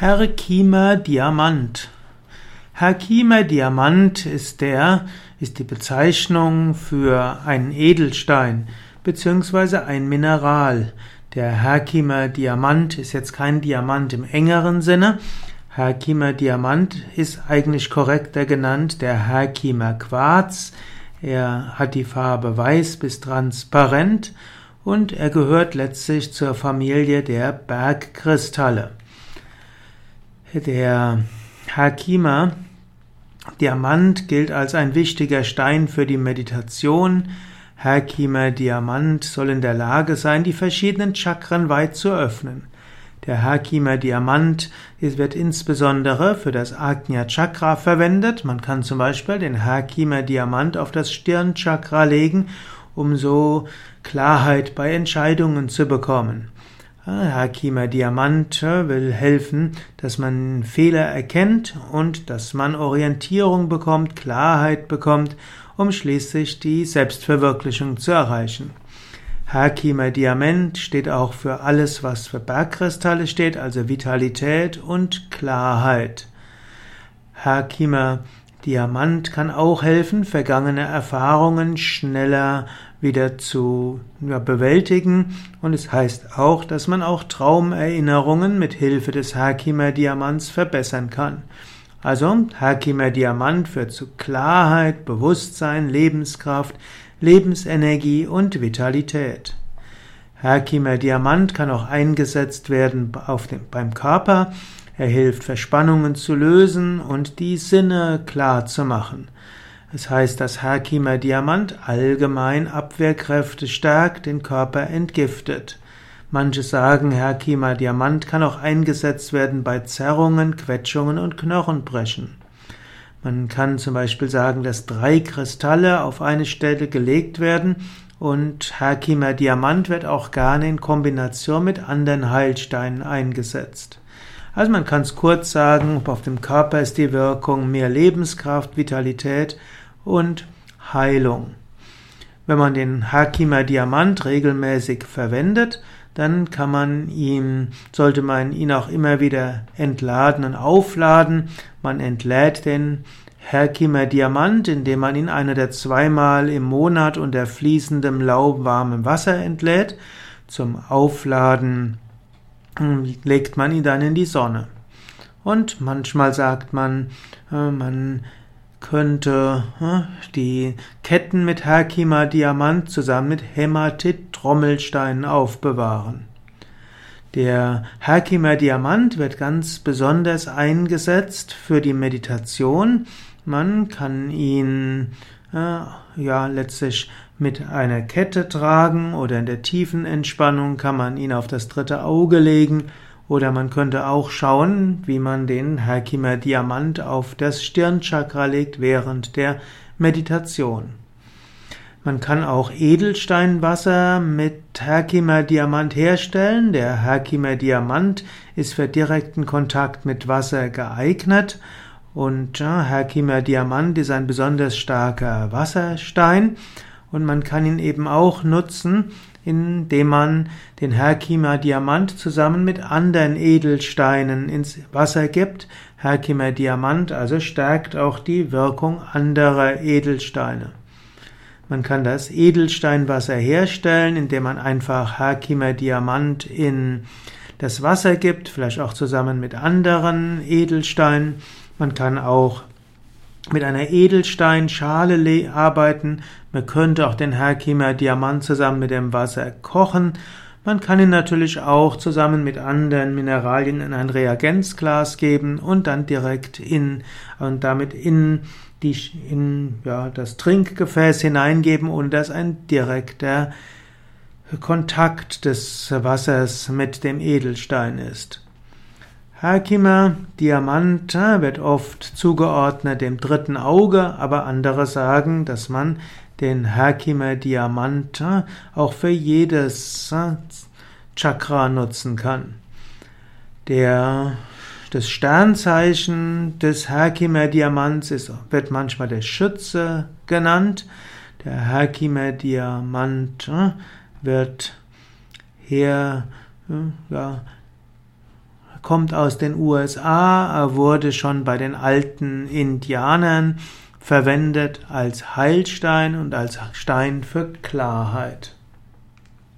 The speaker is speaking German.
Herkimer Diamant. Herkimer Diamant ist die Bezeichnung für einen Edelstein beziehungsweise ein Mineral. Der Herkimer Diamant ist jetzt kein Diamant im engeren Sinne. Herkimer Diamant ist eigentlich korrekter genannt der Herkimer Quarz. Er hat die Farbe weiß bis transparent und er gehört letztlich zur Familie der Bergkristalle. Der Herkimer Diamant gilt als ein wichtiger Stein für die Meditation. Herkimer Diamant soll in der Lage sein, die verschiedenen Chakren weit zu öffnen. Der Herkimer Diamant wird insbesondere für das Ajna Chakra verwendet. Man kann zum Beispiel den Herkimer Diamant auf das Stirnchakra legen, um so Klarheit bei Entscheidungen zu bekommen. Herkimer Diamant will helfen, dass man Fehler erkennt und dass man Orientierung bekommt, Klarheit bekommt, um schließlich die Selbstverwirklichung zu erreichen. Herkimer Diamant steht auch für alles, was für Bergkristalle steht, also Vitalität und Klarheit. Herkimer Diamant kann auch helfen, vergangene Erfahrungen schneller wieder zu bewältigen, und es heißt auch, dass man auch Traumerinnerungen mit Hilfe des Herkimer Diamants verbessern kann. Also Herkimer Diamant führt zu Klarheit, Bewusstsein, Lebenskraft, Lebensenergie und Vitalität. Herkimer Diamant kann auch eingesetzt werden beim Körper. Er hilft, Verspannungen zu lösen und die Sinne klar zu machen. Es heißt, dass Herkimer Diamant allgemein Abwehrkräfte stärkt, den Körper entgiftet. Manche sagen, Herkimer Diamant kann auch eingesetzt werden bei Zerrungen, Quetschungen und Knochenbrechen. Man kann zum Beispiel sagen, dass 3 Kristalle auf eine Stelle gelegt werden und Herkimer Diamant wird auch gerne in Kombination mit anderen Heilsteinen eingesetzt. Also man kann es kurz sagen, auf dem Körper ist die Wirkung mehr Lebenskraft, Vitalität und Heilung. Wenn man den Herkimer Diamant regelmäßig verwendet, dann sollte man ihn auch immer wieder entladen und aufladen. Man entlädt den Herkimer Diamant, indem man ihn 1 oder 2-mal im Monat unter fließendem, lauwarmem Wasser entlädt. Zum Aufladen legt man ihn dann in die Sonne. Und manchmal sagt man, man könnte die Ketten mit Herkimer Diamant zusammen mit Hämatit-Trommelsteinen aufbewahren. Der Herkimer Diamant wird ganz besonders eingesetzt für die Meditation. Man kann ihn letztlich mit einer Kette tragen oder in der tiefen Entspannung kann man ihn auf das 3. Auge legen, oder man könnte auch schauen, wie man den Herkimer Diamant auf das Stirnchakra legt während der Meditation. Man kann auch Edelsteinwasser mit Herkimer Diamant herstellen. Der Herkimer Diamant ist für direkten Kontakt mit Wasser geeignet. Und Herkimer Diamant ist ein besonders starker Wasserstein und man kann ihn eben auch nutzen, indem man den Herkimer Diamant zusammen mit anderen Edelsteinen ins Wasser gibt. Herkimer Diamant also stärkt auch die Wirkung anderer Edelsteine. Man kann das Edelsteinwasser herstellen, indem man einfach Herkimer Diamant in das Wasser gibt, vielleicht auch zusammen mit anderen Edelsteinen. Man kann auch mit einer Edelsteinschale arbeiten. Man könnte auch den Herkimer Diamant zusammen mit dem Wasser kochen. Man kann ihn natürlich auch zusammen mit anderen Mineralien in ein Reagenzglas geben und dann direkt damit in das Trinkgefäß hineingeben, und das ein direkter Kontakt des Wassers mit dem Edelstein ist. Herkimer Diamant wird oft zugeordnet dem 3. Auge, aber andere sagen, dass man den Herkimer Diamant auch für jedes Chakra nutzen kann. Das Sternzeichen des Herkimer Diamants wird manchmal der Schütze genannt. Der Herkimer Diamant wird kommt aus den USA, wurde schon bei den alten Indianern verwendet als Heilstein und als Stein für Klarheit.